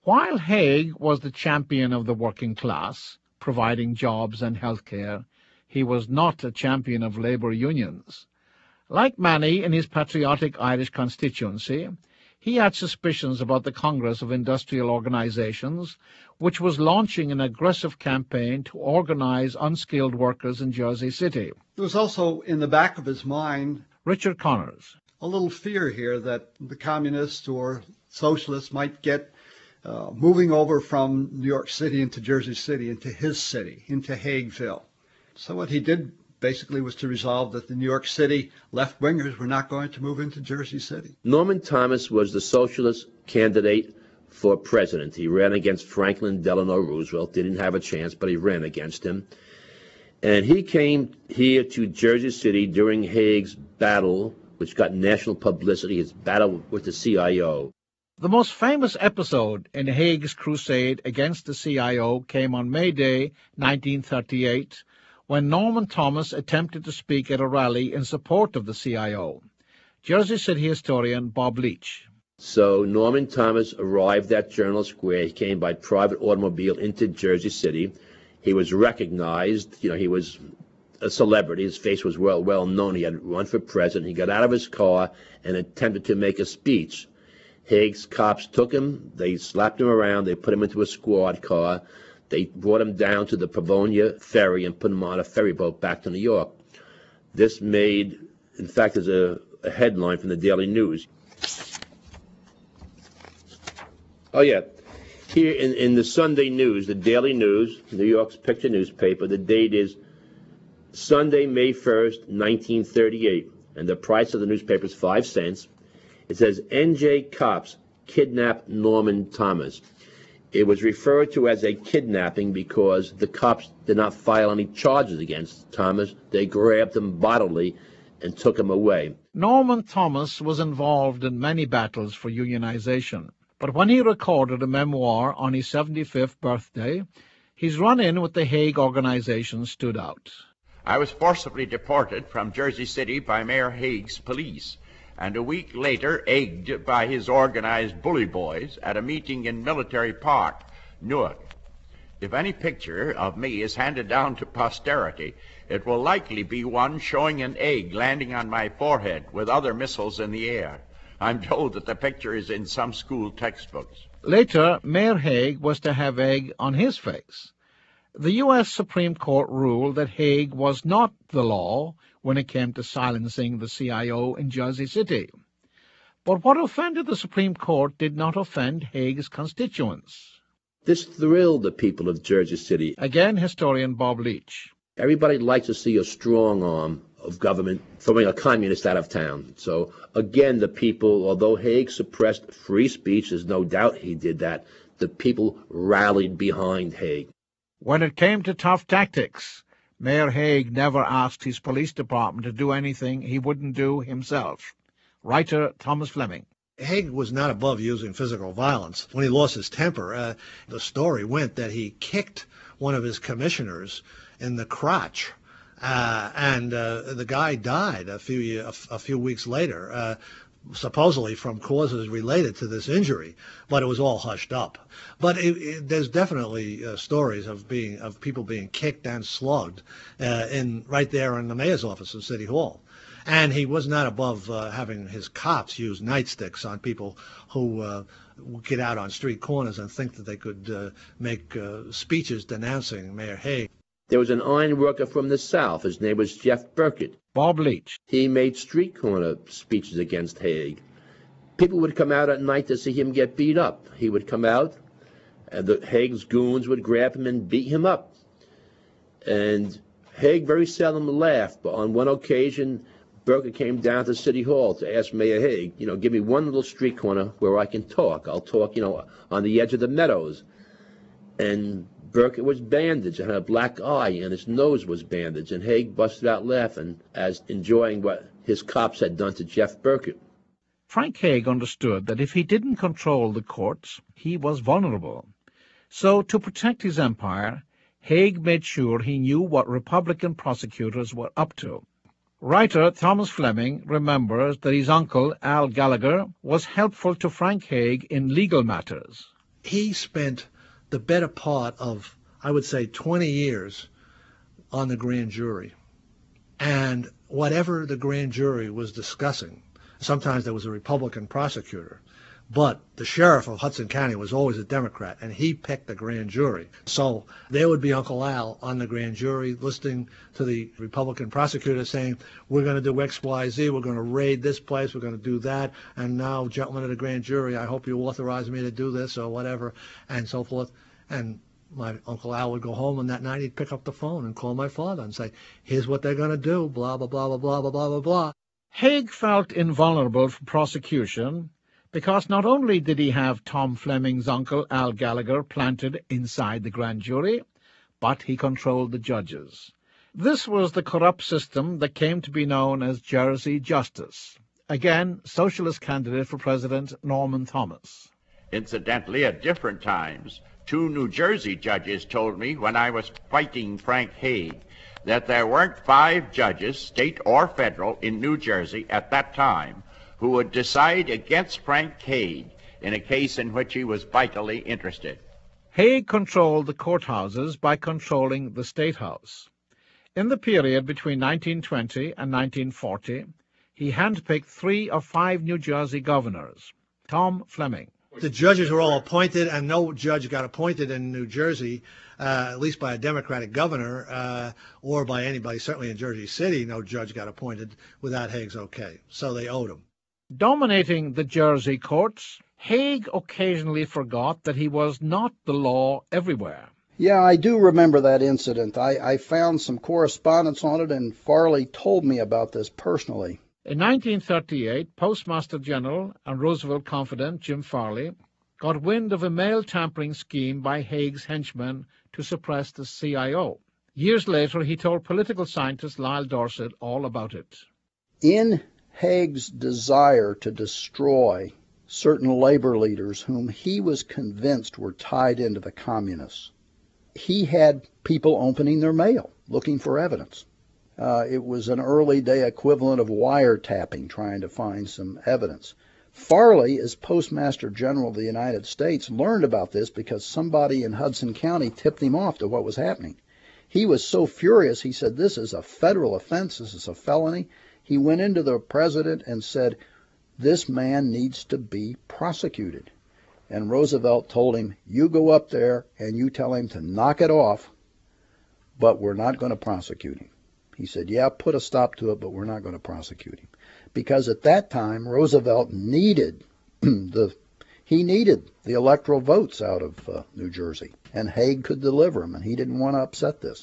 While Haig was the champion of the working class, providing jobs and health care, he was not a champion of labour unions. Like many in his patriotic Irish constituency, he had suspicions about the Congress of Industrial Organisations, which was launching an aggressive campaign to organise unskilled workers in Jersey City. There was also in the back of his mind Richard Connors. A little fear here that the communists or socialists might get moving over from New York City into Jersey City, into his city, into Hagueville. So what he did basically was to resolve that the New York City left-wingers were not going to move into Jersey City. Norman Thomas was the socialist candidate for president. He ran against Franklin Delano Roosevelt. Didn't have a chance, but he ran against him. And he came here to Jersey City during Haig's battle, which got national publicity, his battle with the CIO. The most famous episode in Haig's crusade against the CIO came on May Day, 1938, when Norman Thomas attempted to speak at a rally in support of the CIO. Jersey City historian Bob Leach. So Norman Thomas arrived at Journal Square. He came by private automobile into Jersey City. He was recognized. He was a celebrity. His face was well known. He had run for president. He got out of his car and attempted to make a speech. Haig's cops took him. They slapped him around. They put him into a squad car. They brought him down to the Pavonia ferry and put him on a ferry boat back to New York. This made, in fact, there's a headline from the Daily News. Oh, yeah. Here in the Sunday News, the Daily News, New York's picture newspaper, the date is Sunday, May 1st, 1938, and the price of the newspaper is 5 cents. It says, NJ cops kidnapped Norman Thomas. It was referred to as a kidnapping because the cops did not file any charges against Thomas. They grabbed him bodily and took him away. Norman Thomas was involved in many battles for unionization, but when he recorded a memoir on his 75th birthday, his run-in with the Haig organization stood out. I was forcibly deported from Jersey City by Mayor Haig's police, and a week later egged by his organized bully boys at a meeting in Military Park, Newark. If any picture of me is handed down to posterity, it will likely be one showing an egg landing on my forehead with other missiles in the air. I'm told that the picture is in some school textbooks. Later, Mayor Haig was to have egg on his face. The U.S. Supreme Court ruled that Haig was not the law when it came to silencing the CIO in Jersey City. But what offended the Supreme Court did not offend Haig's constituents. This thrilled the people of Jersey City. Again, historian Bob Leach. Everybody likes to see a strong arm of government throwing a communist out of town. So, again, the people, although Haig suppressed free speech, there's no doubt he did that, the people rallied behind Haig. When it came to tough tactics, Mayor Haig never asked his police department to do anything he wouldn't do himself. Writer Thomas Fleming. Haig was not above using physical violence. When he lost his temper, the story went that he kicked one of his commissioners in the crotch, and the guy died a few weeks later, supposedly from causes related to this injury, but it was all hushed up. But there's definitely stories of people being kicked and slugged right there in the mayor's office in City Hall. And he was not above having his cops use nightsticks on people who get out on street corners and think that they could make speeches denouncing Mayor Haig. There was an iron worker from the South. His name was Jeff Burkett. Bob Leach. He made street corner speeches against Haig. People would come out at night to see him get beat up. He would come out, and the Haig's goons would grab him and beat him up. And Haig very seldom laughed, but on one occasion, Burkett came down to City Hall to ask Mayor Haig, give me one little street corner where I can talk. I'll talk, on the edge of the meadows. And Burkett was bandaged and had a black eye, and his nose was bandaged, and Haig busted out laughing as enjoying what his cops had done to Jeff Burkett. Frank Haig understood that if he didn't control the courts, he was vulnerable. So, to protect his empire, Haig made sure he knew what Republican prosecutors were up to. Writer Thomas Fleming remembers that his uncle, Al Gallagher, was helpful to Frank Haig in legal matters. he spent the better part of, I would say, 20 years on the grand jury. And whatever the grand jury was discussing, sometimes there was a Republican prosecutor, but the sheriff of Hudson County was always a Democrat, and he picked the grand jury. So there would be Uncle Al on the grand jury listening to the Republican prosecutor saying, we're going to do X, Y, Z, we're going to raid this place, we're going to do that, and now, gentlemen of the grand jury, I hope you authorize me to do this or whatever, and so forth. And my Uncle Al would go home, and that night he'd pick up the phone and call my father and say, here's what they're going to do, blah, blah, blah, blah, blah, blah, blah, blah, blah. Haig felt invulnerable for prosecution because not only did he have Tom Fleming's uncle Al Gallagher planted inside the grand jury, but he controlled the judges. This was the corrupt system that came to be known as Jersey Justice. Again, socialist candidate for president Norman Thomas. Incidentally, at different times, 2 New Jersey judges told me when I was fighting Frank Haig that there weren't 5 judges, state or federal, in New Jersey at that time who would decide against Frank Haig in a case in which he was vitally interested. Haig controlled the courthouses by controlling the State House. In the period between 1920 and 1940, he handpicked 3 of 5 New Jersey governors. Tom Fleming. The judges were all appointed, and no judge got appointed in New Jersey, at least by a Democratic governor, or by anybody, certainly in Jersey City, no judge got appointed without Haig's okay. So they owed him. Dominating the Jersey courts, Haig occasionally forgot that he was not the law everywhere. Yeah, I do remember that incident. I found some correspondence on it, and Farley told me about this personally. In 1938, Postmaster General and Roosevelt confidant Jim Farley got wind of a mail tampering scheme by Haig's henchmen to suppress the CIO. Years later, he told political scientist Lyle Dorsett all about it. In Haig's desire to destroy certain labor leaders whom he was convinced were tied into the communists, he had people opening their mail, looking for evidence. It was an early day equivalent of wiretapping, trying to find some evidence. Farley, as Postmaster General of the United States, learned about this because somebody in Hudson County tipped him off to what was happening. He was so furious, he said, this is a federal offense, this is a felony. He went into the president and said, this man needs to be prosecuted. And Roosevelt told him, you go up there and you tell him to knock it off, but we're not going to prosecute him. He said, yeah, put a stop to it, but we're not going to prosecute him. Because at that time, Roosevelt needed the electoral votes out of New Jersey, and Haig could deliver them, and he didn't want to upset this.